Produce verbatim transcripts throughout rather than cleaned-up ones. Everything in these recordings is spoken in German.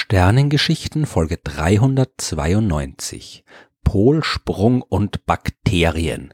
Sternengeschichten Folge dreihundertzweiundneunzig. Polsprung und Bakterien.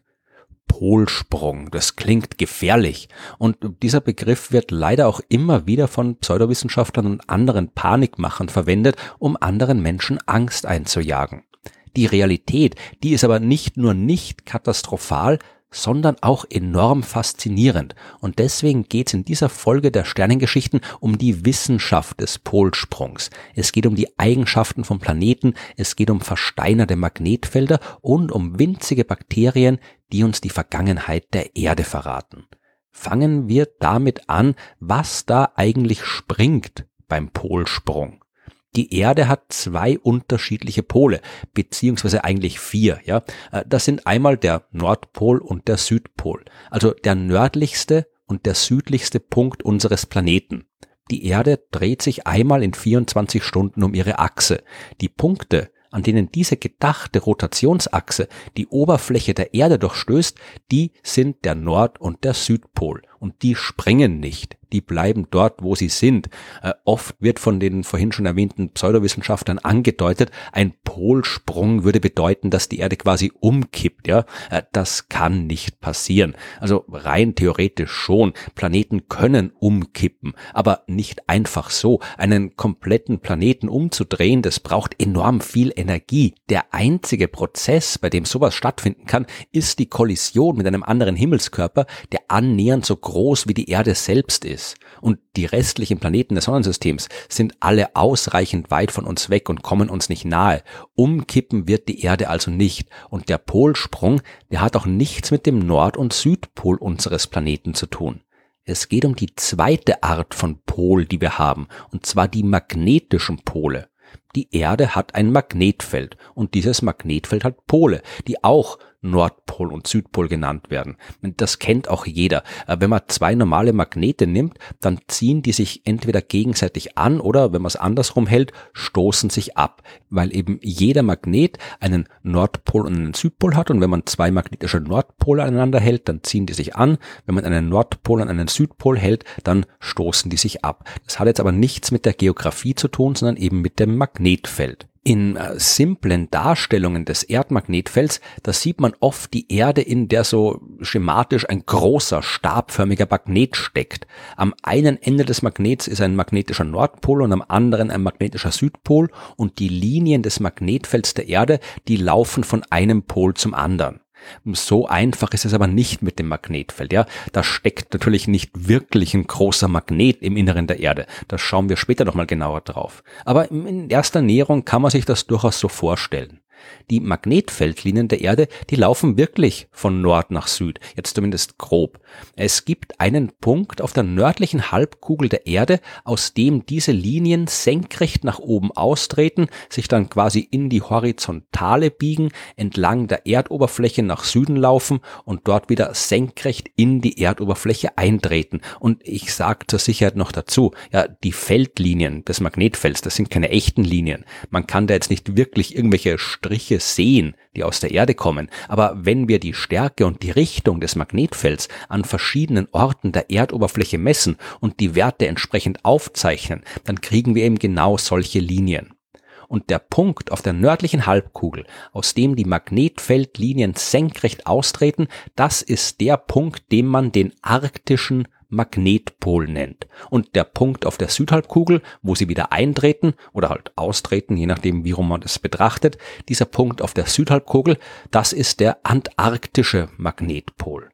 Polsprung, das klingt gefährlich und dieser Begriff wird leider auch immer wieder von Pseudowissenschaftlern und anderen Panikmachern verwendet, um anderen Menschen Angst einzujagen. Die Realität, die ist aber nicht nur nicht katastrophal, sondern auch enorm faszinierend. Und deswegen geht es in dieser Folge der Sternengeschichten um die Wissenschaft des Polsprungs. Es geht um die Eigenschaften von Planeten, es geht um versteinerte Magnetfelder und um winzige Bakterien, die uns die Vergangenheit der Erde verraten. Fangen wir damit an, was da eigentlich springt beim Polsprung. Die Erde hat zwei unterschiedliche Pole, beziehungsweise eigentlich vier. Ja, das sind einmal der Nordpol und der Südpol, also der nördlichste und der südlichste Punkt unseres Planeten. Die Erde dreht sich einmal in vierundzwanzig Stunden um ihre Achse. Die Punkte, an denen diese gedachte Rotationsachse die Oberfläche der Erde durchstößt, die sind der Nord- und der Südpol. Und die springen nicht, die bleiben dort, wo sie sind. Äh, oft wird von den vorhin schon erwähnten Pseudowissenschaftlern angedeutet, ein Polsprung würde bedeuten, dass die Erde quasi umkippt. Ja, äh, das kann nicht passieren. Also rein theoretisch schon. Planeten können umkippen, aber nicht einfach so. Einen kompletten Planeten umzudrehen, das braucht enorm viel Energie. Der einzige Prozess, bei dem sowas stattfinden kann, ist die Kollision mit einem anderen Himmelskörper, der annähernd so groß wie die Erde selbst ist. Und die restlichen Planeten des Sonnensystems sind alle ausreichend weit von uns weg und kommen uns nicht nahe. Umkippen wird die Erde also nicht. Und der Polsprung, der hat auch nichts mit dem Nord- und Südpol unseres Planeten zu tun. Es geht um die zweite Art von Pol, die wir haben, und zwar die magnetischen Pole. Die Erde hat ein Magnetfeld und dieses Magnetfeld hat Pole, die auch Nordpol und Südpol genannt werden. Das kennt auch jeder. Wenn man zwei normale Magnete nimmt, dann ziehen die sich entweder gegenseitig an oder, wenn man es andersrum hält, stoßen sich ab, weil eben jeder Magnet einen Nordpol und einen Südpol hat und wenn man zwei magnetische Nordpole aneinander hält, dann ziehen die sich an. Wenn man einen Nordpol an einen Südpol hält, dann stoßen die sich ab. Das hat jetzt aber nichts mit der Geografie zu tun, sondern eben mit dem Magnetfeld. In äh, simplen Darstellungen des Erdmagnetfelds, da sieht man oft die Erde, in der so schematisch ein großer, stabförmiger Magnet steckt. Am einen Ende des Magnets ist ein magnetischer Nordpol und am anderen ein magnetischer Südpol und die Linien des Magnetfelds der Erde, die laufen von einem Pol zum anderen. So einfach ist es aber nicht mit dem Magnetfeld, ja. Da steckt natürlich nicht wirklich ein großer Magnet im Inneren der Erde. Da schauen wir später nochmal genauer drauf. Aber in erster Näherung kann man sich das durchaus so vorstellen. Die Magnetfeldlinien der Erde, die laufen wirklich von Nord nach Süd, jetzt zumindest grob. Es gibt einen Punkt auf der nördlichen Halbkugel der Erde, aus dem diese Linien senkrecht nach oben austreten, sich dann quasi in die Horizontale biegen, entlang der Erdoberfläche nach Süden laufen und dort wieder senkrecht in die Erdoberfläche eintreten. Und ich sage zur Sicherheit noch dazu, ja, die Feldlinien des Magnetfelds, das sind keine echten Linien. Man kann da jetzt nicht wirklich irgendwelche Striche sehen, die aus der Erde kommen. Aber wenn wir die Stärke und die Richtung des Magnetfelds an verschiedenen Orten der Erdoberfläche messen und die Werte entsprechend aufzeichnen, dann kriegen wir eben genau solche Linien. Und der Punkt auf der nördlichen Halbkugel, aus dem die Magnetfeldlinien senkrecht austreten, das ist der Punkt, den man den arktischen Magnetpol nennt. Und der Punkt auf der Südhalbkugel, wo sie wieder eintreten oder halt austreten, je nachdem, wie rum man das betrachtet, dieser Punkt auf der Südhalbkugel, das ist der antarktische Magnetpol.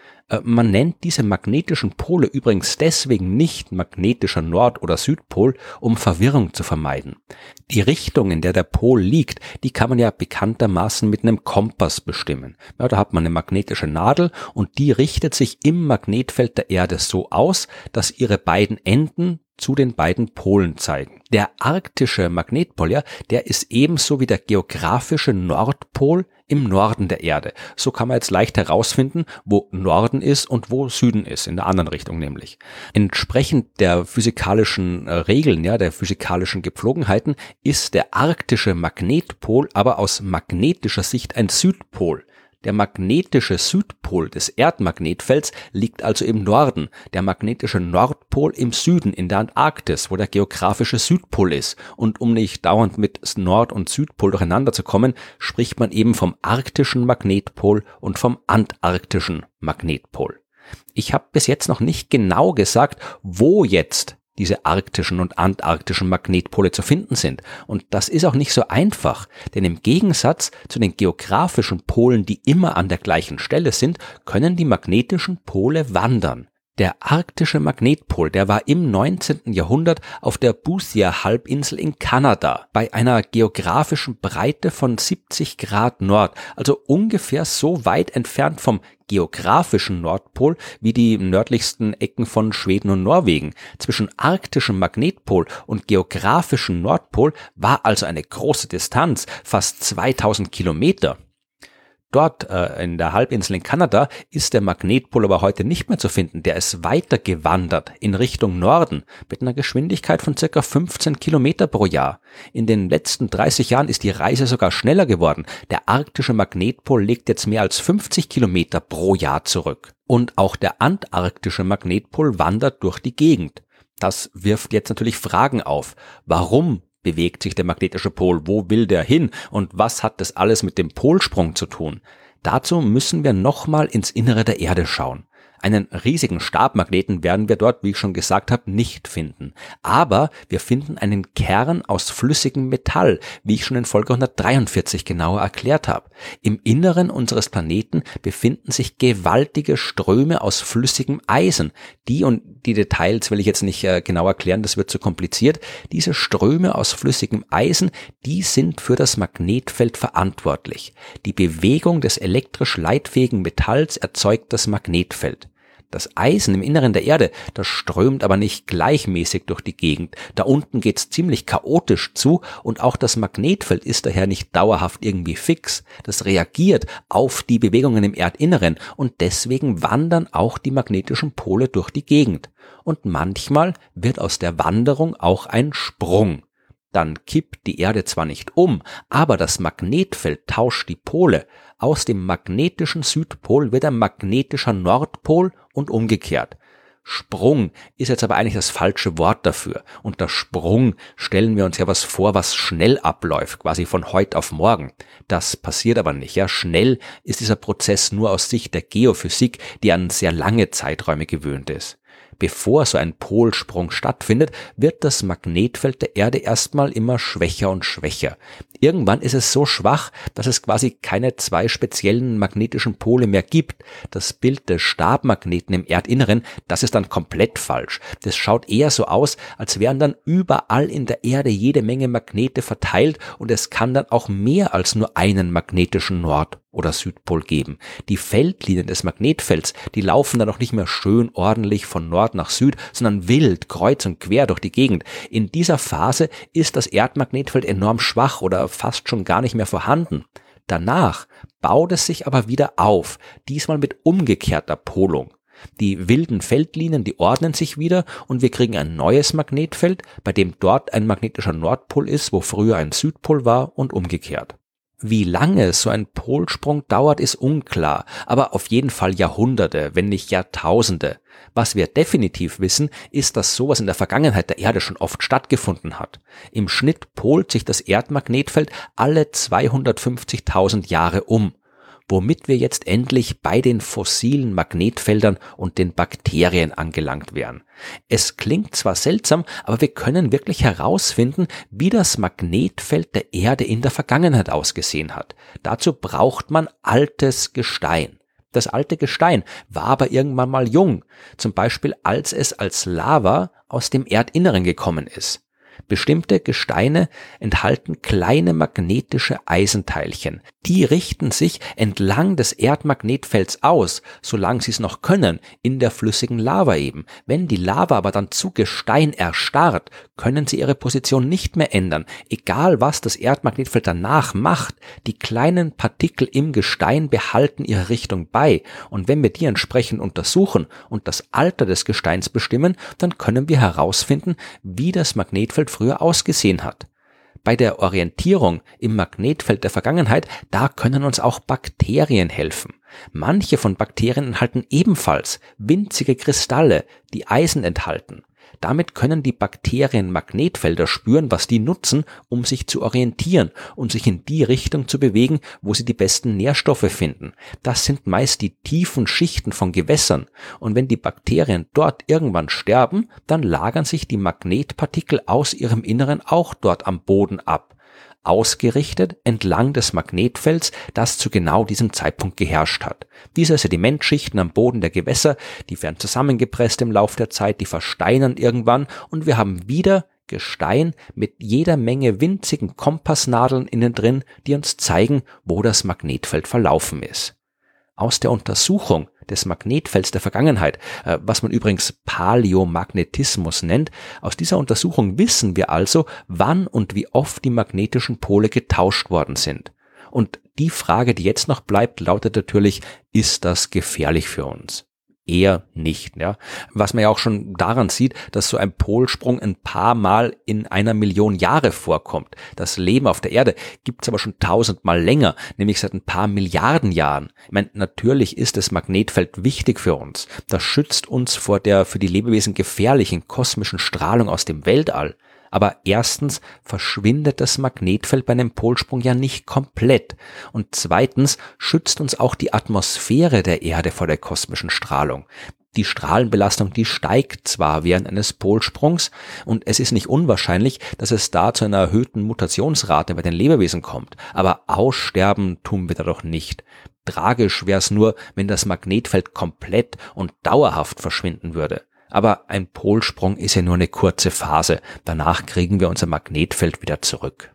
Man nennt diese magnetischen Pole übrigens deswegen nicht magnetischer Nord- oder Südpol, um Verwirrung zu vermeiden. Die Richtung, in der der Pol liegt, die kann man ja bekanntermaßen mit einem Kompass bestimmen. Ja, da hat man eine magnetische Nadel und die richtet sich im Magnetfeld der Erde so aus, dass ihre beiden Enden zu den beiden Polen zeigen. Der arktische Magnetpol, ja, der ist ebenso wie der geografische Nordpol im Norden der Erde. So kann man jetzt leicht herausfinden, wo Norden ist und wo Süden ist, in der anderen Richtung nämlich. Entsprechend der physikalischen Regeln, ja, der physikalischen Gepflogenheiten, ist der arktische Magnetpol aber aus magnetischer Sicht ein Südpol. Der magnetische Südpol des Erdmagnetfelds liegt also im Norden, der magnetische Nordpol im Süden in der Antarktis, wo der geografische Südpol ist. Und um nicht dauernd mit Nord- und Südpol durcheinander zu kommen, spricht man eben vom arktischen Magnetpol und vom antarktischen Magnetpol. Ich habe bis jetzt noch nicht genau gesagt, wo jetzt diese arktischen und antarktischen Magnetpole zu finden sind. Und das ist auch nicht so einfach, denn im Gegensatz zu den geografischen Polen, die immer an der gleichen Stelle sind, können die magnetischen Pole wandern. Der arktische Magnetpol, der war im neunzehnten Jahrhundert auf der Boothia-Halbinsel in Kanada bei einer geografischen Breite von siebzig Grad Nord, also ungefähr so weit entfernt vom geografischen Nordpol wie die nördlichsten Ecken von Schweden und Norwegen. Zwischen arktischem Magnetpol und geografischem Nordpol war also eine große Distanz, fast zweitausend Kilometer. Dort äh, in der Halbinsel in Kanada ist der Magnetpol aber heute nicht mehr zu finden. Der ist weiter gewandert in Richtung Norden mit einer Geschwindigkeit von ca. fünfzehn Kilometer pro Jahr. In den letzten dreißig Jahren ist die Reise sogar schneller geworden. Der arktische Magnetpol legt jetzt mehr als fünfzig Kilometer pro Jahr zurück. Und auch der antarktische Magnetpol wandert durch die Gegend. Das wirft jetzt natürlich Fragen auf. Warum bewegt sich der magnetische Pol? Wo will der hin? Und was hat das alles mit dem Polsprung zu tun? Dazu müssen wir nochmal ins Innere der Erde schauen. Einen riesigen Stabmagneten werden wir dort, wie ich schon gesagt habe, nicht finden. Aber wir finden einen Kern aus flüssigem Metall, wie ich schon in Folge hundertdreiundvierzig genauer erklärt habe. Im Inneren unseres Planeten befinden sich gewaltige Ströme aus flüssigem Eisen. Die und die Details will ich jetzt nicht äh, genau erklären, das wird zu kompliziert. Diese Ströme aus flüssigem Eisen, die sind für das Magnetfeld verantwortlich. Die Bewegung des elektrisch leitfähigen Metalls erzeugt das Magnetfeld. Das Eisen im Inneren der Erde, das strömt aber nicht gleichmäßig durch die Gegend. Da unten geht's ziemlich chaotisch zu und auch das Magnetfeld ist daher nicht dauerhaft irgendwie fix. Das reagiert auf die Bewegungen im Erdinneren und deswegen wandern auch die magnetischen Pole durch die Gegend. Und manchmal wird aus der Wanderung auch ein Sprung. Dann kippt die Erde zwar nicht um, aber das Magnetfeld tauscht die Pole. Aus dem magnetischen Südpol wird ein magnetischer Nordpol und umgekehrt. Sprung ist jetzt aber eigentlich das falsche Wort dafür. Unter Sprung stellen wir uns ja was vor, was schnell abläuft, quasi von heute auf morgen. Das passiert aber nicht. Ja, schnell ist dieser Prozess nur aus Sicht der Geophysik, die an sehr lange Zeiträume gewöhnt ist. Bevor so ein Polsprung stattfindet, wird das Magnetfeld der Erde erstmal immer schwächer und schwächer. Irgendwann ist es so schwach, dass es quasi keine zwei speziellen magnetischen Pole mehr gibt. Das Bild des Stabmagneten im Erdinneren, das ist dann komplett falsch. Das schaut eher so aus, als wären dann überall in der Erde jede Menge Magnete verteilt und es kann dann auch mehr als nur einen magnetischen Nord- oder Südpol geben. Die Feldlinien des Magnetfelds, die laufen dann auch nicht mehr schön ordentlich von Nord nach Süd, sondern wild, kreuz und quer durch die Gegend. In dieser Phase ist das Erdmagnetfeld enorm schwach oder fast schon gar nicht mehr vorhanden. Danach baut es sich aber wieder auf, diesmal mit umgekehrter Polung. Die wilden Feldlinien, die ordnen sich wieder und wir kriegen ein neues Magnetfeld, bei dem dort ein magnetischer Nordpol ist, wo früher ein Südpol war und umgekehrt. Wie lange so ein Polsprung dauert, ist unklar, aber auf jeden Fall Jahrhunderte, wenn nicht Jahrtausende. Was wir definitiv wissen, ist, dass sowas in der Vergangenheit der Erde schon oft stattgefunden hat. Im Schnitt polt sich das Erdmagnetfeld alle zweihundertfünfzigtausend Jahre um, womit wir jetzt endlich bei den fossilen Magnetfeldern und den Bakterien angelangt wären. Es klingt zwar seltsam, aber wir können wirklich herausfinden, wie das Magnetfeld der Erde in der Vergangenheit ausgesehen hat. Dazu braucht man altes Gestein. Das alte Gestein war aber irgendwann mal jung, zum Beispiel als es als Lava aus dem Erdinneren gekommen ist. Bestimmte Gesteine enthalten kleine magnetische Eisenteilchen. Die richten sich entlang des Erdmagnetfelds aus, solange sie es noch können, in der flüssigen Lava eben. Wenn die Lava aber dann zu Gestein erstarrt, können sie ihre Position nicht mehr ändern. Egal was das Erdmagnetfeld danach macht, die kleinen Partikel im Gestein behalten ihre Richtung bei. Und wenn wir die entsprechend untersuchen und das Alter des Gesteins bestimmen, dann können wir herausfinden, wie das Magnetfeld früher ausgesehen hat. Bei der Orientierung im Magnetfeld der Vergangenheit, da können uns auch Bakterien helfen. Manche von Bakterien enthalten ebenfalls winzige Kristalle, die Eisen enthalten. Damit können die Bakterien Magnetfelder spüren, was die nutzen, um sich zu orientieren und sich in die Richtung zu bewegen, wo sie die besten Nährstoffe finden. Das sind meist die tiefen Schichten von Gewässern. Und wenn die Bakterien dort irgendwann sterben, dann lagern sich die Magnetpartikel aus ihrem Inneren auch dort am Boden ab. Ausgerichtet entlang des Magnetfelds, das zu genau diesem Zeitpunkt geherrscht hat. Diese Sedimentschichten am Boden der Gewässer, die werden zusammengepresst im Lauf der Zeit, die versteinern irgendwann und wir haben wieder Gestein mit jeder Menge winzigen Kompassnadeln innen drin, die uns zeigen, wo das Magnetfeld verlaufen ist. Aus der Untersuchung des Magnetfelds der Vergangenheit, äh, was man übrigens Paläomagnetismus nennt, aus dieser Untersuchung wissen wir also, wann und wie oft die magnetischen Pole getauscht worden sind. Und die Frage, die jetzt noch bleibt, lautet natürlich, ist das gefährlich für uns? Eher nicht, ja. Was man ja auch schon daran sieht, dass so ein Polsprung ein paar Mal in einer Million Jahre vorkommt. Das Leben auf der Erde gibt's aber schon tausendmal länger, nämlich seit ein paar Milliarden Jahren. Ich meine, natürlich ist das Magnetfeld wichtig für uns. Das schützt uns vor der für die Lebewesen gefährlichen kosmischen Strahlung aus dem Weltall. Aber erstens verschwindet das Magnetfeld bei einem Polsprung ja nicht komplett. Und zweitens schützt uns auch die Atmosphäre der Erde vor der kosmischen Strahlung. Die Strahlenbelastung, die steigt zwar während eines Polsprungs und es ist nicht unwahrscheinlich, dass es da zu einer erhöhten Mutationsrate bei den Lebewesen kommt. Aber aussterben tun wir dadurch nicht. Tragisch wäre es nur, wenn das Magnetfeld komplett und dauerhaft verschwinden würde. Aber ein Polsprung ist ja nur eine kurze Phase. Danach kriegen wir unser Magnetfeld wieder zurück.